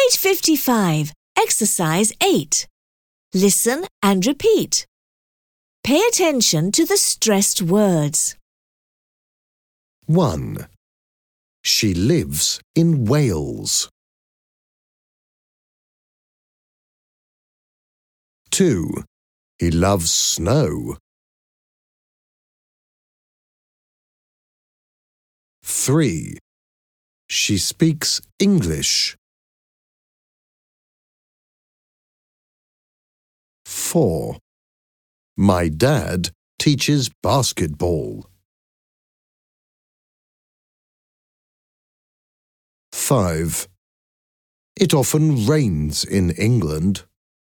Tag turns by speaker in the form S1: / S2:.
S1: Page 55. Exercise 8. Listen and repeat. Pay attention to the stressed words.
S2: 1. She lives in Wales. 2. He loves snow. 3. She speaks English. 4. My dad teaches basketball. 5. It often rains in England.